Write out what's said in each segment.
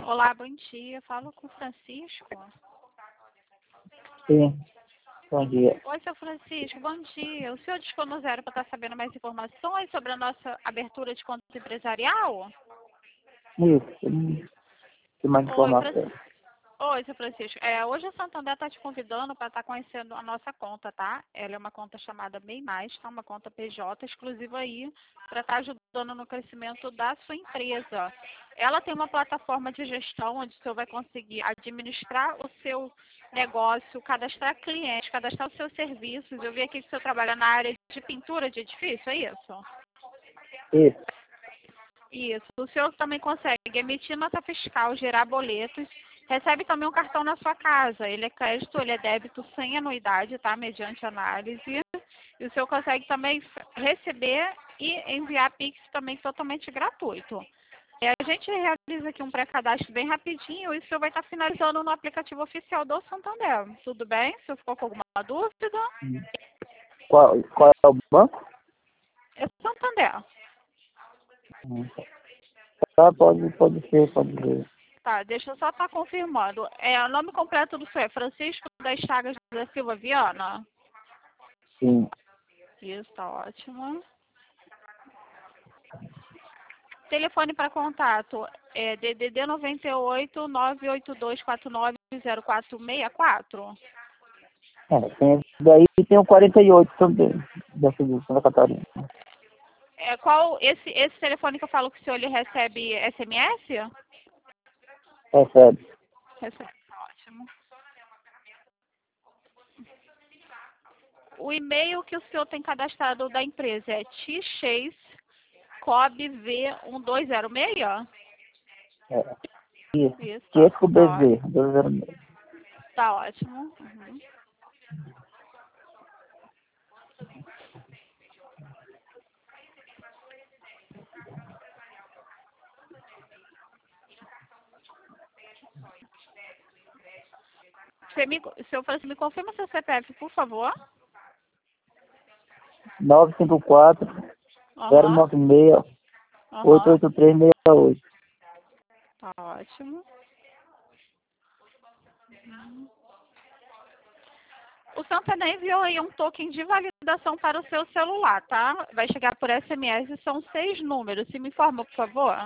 Olá, bom dia. Falo com o Francisco. Sim, bom dia. Oi, seu Francisco, bom dia. O senhor discou no zero para estar sabendo mais informações sobre a nossa abertura de conta empresarial? Isso, tem mais Oi, informação. Oi, seu Francisco. Hoje a Santander está te convidando para estar conhecendo a nossa conta, tá? Ela é uma conta chamada MEI+, tá? Uma conta PJ exclusiva aí para estar ajudando no crescimento da sua empresa. Ela tem uma plataforma de gestão onde o senhor vai conseguir administrar o seu negócio, cadastrar clientes, cadastrar os seus serviços. Eu vi aqui que o senhor trabalha na área de pintura de edifício, é isso? Isso, Isso. O senhor também consegue emitir nota fiscal, gerar boletos, recebe também um cartão na sua casa. Ele é crédito, ele é débito sem anuidade, tá? Mediante análise. E o senhor consegue também receber e enviar Pix também totalmente gratuito. A gente realiza aqui um pré-cadastro bem rapidinho e o senhor vai estar finalizando no aplicativo oficial do Santander. Tudo bem? Se ficou com alguma dúvida? qual é o banco? É Santander. Tá, pode ser. Tá, deixa eu só estar confirmando. O nome completo do senhor é Francisco das Chagas da Silva Viana? Sim, Isso, tá ótimo. Telefone para contato é DDD 98 982 49 0464. tem esse daí e tem o 48 também, dessa de Santa Catarina. Esse telefone que eu falo que o senhor ele recebe SMS? Recebe. Recebe, tá ótimo. O e-mail que o senhor tem cadastrado da empresa é tchasecobv1206? É. Isso, Isso, Tiesco tá ótimo. BV, 206. Tá ótimo. Uhum. Senhor Francisco, me confirma seu CPF, por favor. 954 Aham. 096 Aham. 88368. Tá ótimo. Uhum. O Santander enviou aí um token de validação para o seu celular, tá? Vai chegar por SMS, são 6 números. Se me informa, por favor.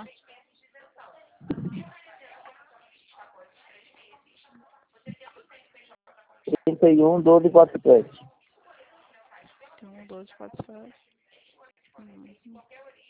31 12 47. 12, 4, 7. Uhum.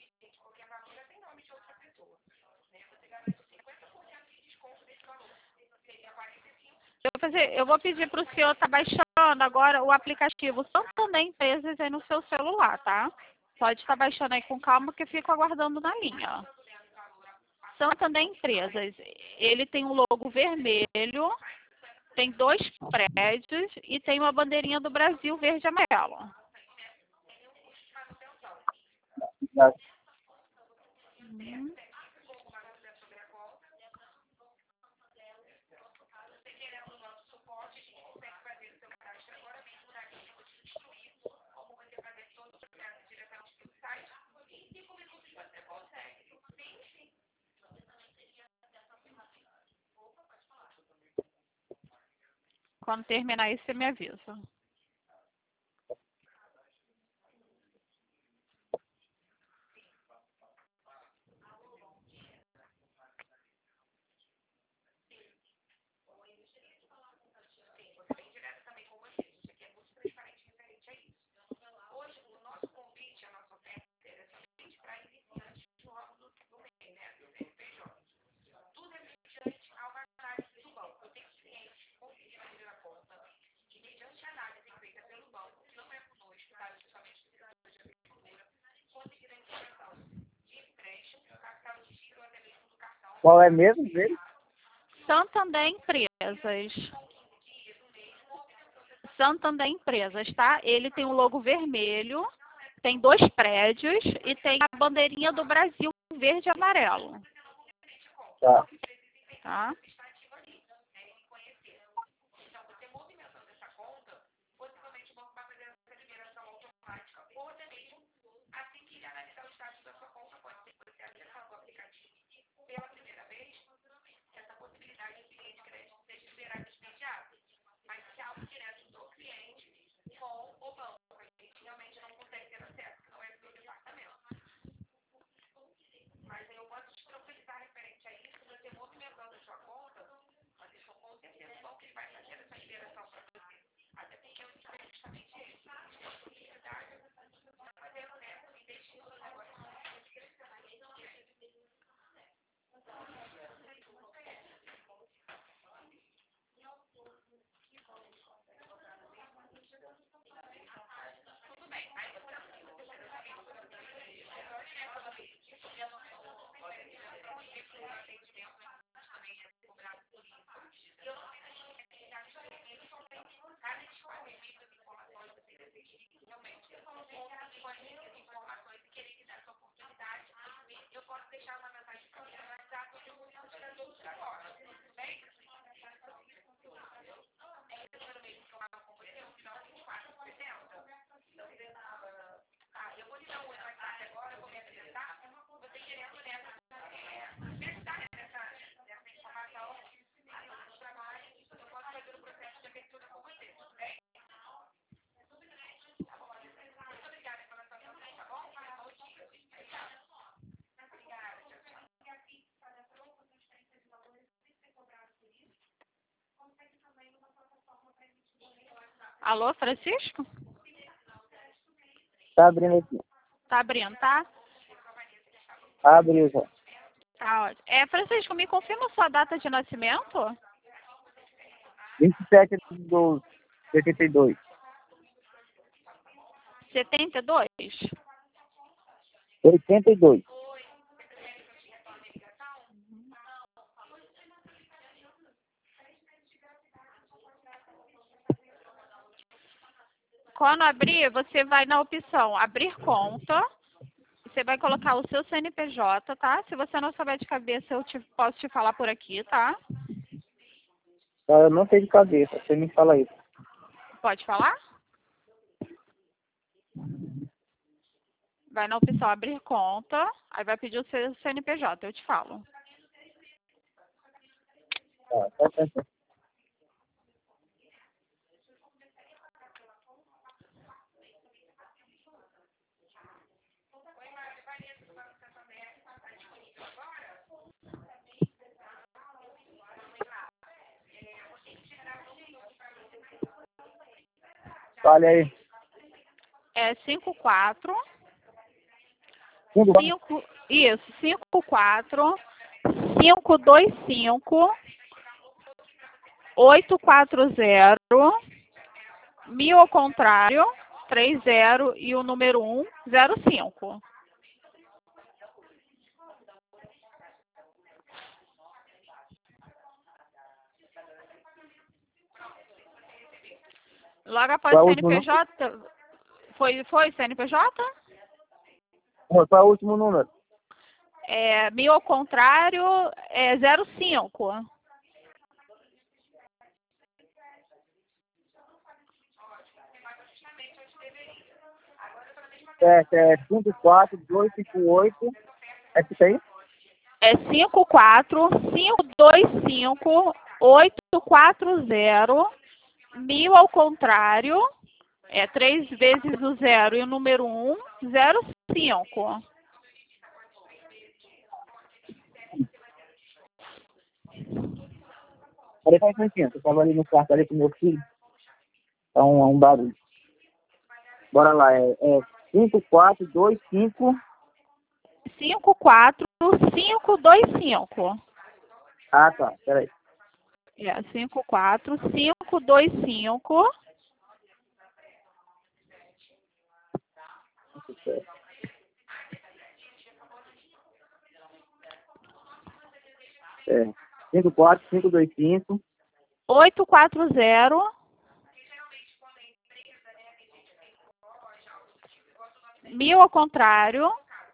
Eu vou pedir para o senhor estar baixando agora o aplicativo Santander Empresas aí no seu celular, tá? Pode estar baixando aí com calma que eu fico aguardando na linha. Santander Empresas, ele tem um logo vermelho, tem 2 prédios e tem uma bandeirinha do Brasil verde e amarelo. Uhum. Quando terminar isso, você me avisa. Qual é mesmo dele? Santander Empresas. Santander Empresas, tá? Ele tem um logo vermelho, tem 2 prédios e tem a bandeirinha do Brasil verde e amarelo, Tá. tá? Alô, Francisco? Tá abrindo aqui. Tá abrindo, tá? Abriu já. Tá ótimo. Francisco, me confirma a sua data de nascimento? 27/12/82. 72? 82. Quando abrir, você vai na opção abrir conta. Você vai colocar o seu CNPJ, tá? Se você não souber de cabeça, posso te falar por aqui, tá? Tá, eu não sei de cabeça, você me fala isso. Pode falar? Vai na opção abrir conta, aí vai pedir o seu CNPJ, eu te falo. Tá. Olha aí. É 54 Fundo, 5, isso, 54 525 840 1000 ao contrário, 30 e o número 105. Logo após qual é o último número? CNPJ, foi CNPJ? Qual é o último número? 1000 ao contrário, 05. É 54258. É isso aí? É 54525 840 1000 ao contrário, 3 vezes o 0 e o número 105. Peraí, só um instantinho. Eu tava ali no quarto ali com meu filho. Tá um barulho. Bora lá. É 5425. 54525. Ah, tá. Peraí. 54525 É 54525. 840 1000 ao contrário,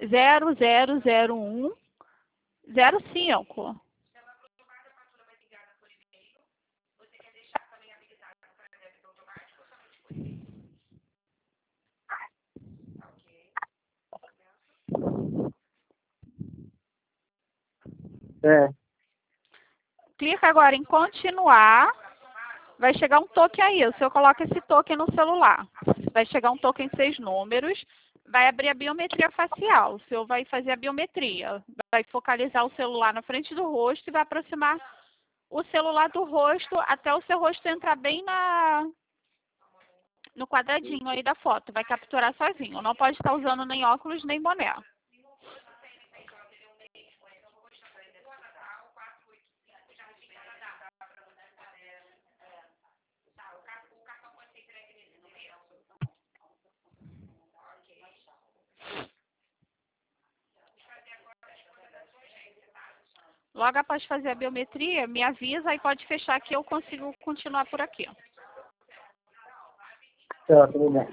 0001 05. É. Clica agora em continuar. Vai chegar um token aí. O senhor coloca esse token no celular. Vai chegar um token 6 números. Vai abrir a biometria facial. O senhor vai fazer a biometria. Vai focalizar o celular na frente do rosto e vai aproximar o celular do rosto até o seu rosto entrar bem no quadradinho aí da foto. Vai capturar sozinho. Não pode estar usando nem óculos nem boné. Logo após fazer a biometria, me avisa e pode fechar que eu consigo continuar por aqui. Tá, tudo bem.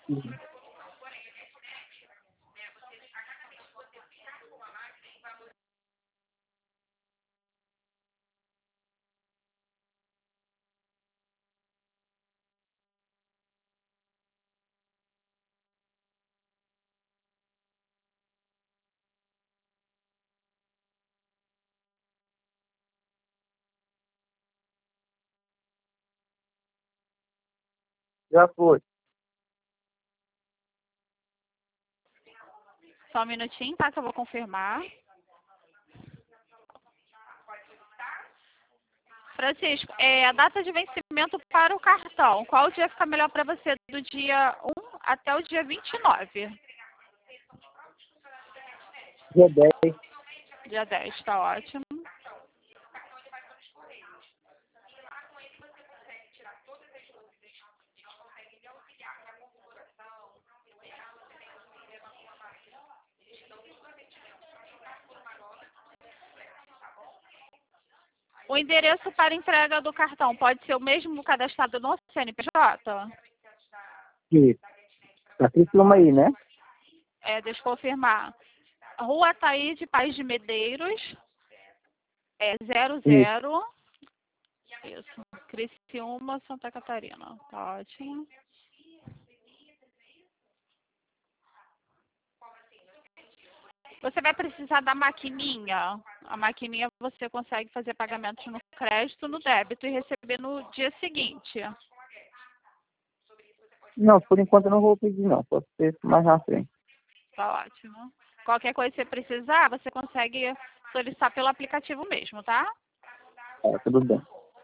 Uhum. Já foi. Só um minutinho, tá? Que eu vou confirmar. Francisco, a data de vencimento para o cartão, qual dia fica melhor para você? Do dia 1 até o dia 29. Dia 10. Dia 10, tá ótimo. O endereço para entrega do cartão pode ser o mesmo cadastrado no CNPJ? Isso. Tá clicando aí, né? Deixa eu confirmar. Rua Ataíde Paz de Medeiros, 00. Isso. Criciúma, Santa Catarina. Tá ótimo. Você vai precisar da maquininha. A maquininha você consegue fazer pagamentos no crédito, no débito e receber no dia seguinte. Não, por enquanto eu não vou pedir, não. Pode ser mais na frente. Tá ótimo. Qualquer coisa que você precisar, você consegue solicitar pelo aplicativo mesmo, tá? Tudo bem.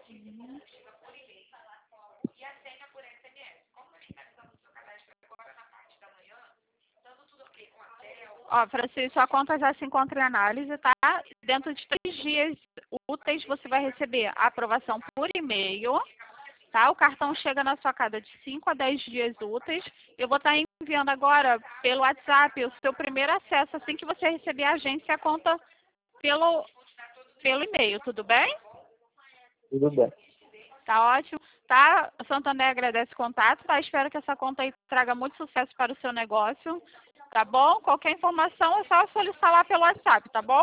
Ó, Francisco, sua conta já se encontra em análise, tá? Dentro de 3 dias úteis, você vai receber a aprovação por e-mail, tá? O cartão chega na sua casa de 5 a 10 dias úteis. Eu vou estar enviando agora pelo WhatsApp o seu primeiro acesso, assim que você receber a agência, a conta pelo e-mail, tudo bem? Tudo bem. Tá ótimo. Tá? A Santander agradece o contato, tá? Espero que essa conta aí traga muito sucesso para o seu negócio, tá bom? Qualquer informação é só solicitar lá pelo WhatsApp, tá bom?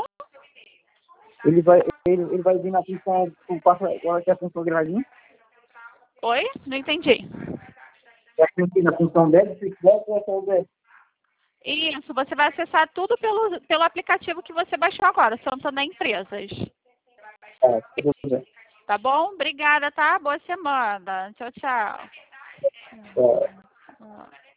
Ele vai vir na função, agora que é a função gradinha. Oi? Não entendi. Na função débito, se quiser, ou é o débito? Isso, você vai acessar tudo pelo aplicativo que você baixou agora, Santander Empresas. Tudo bem. Tá bom? Obrigada, tá? Boa semana. Tchau, tchau. É.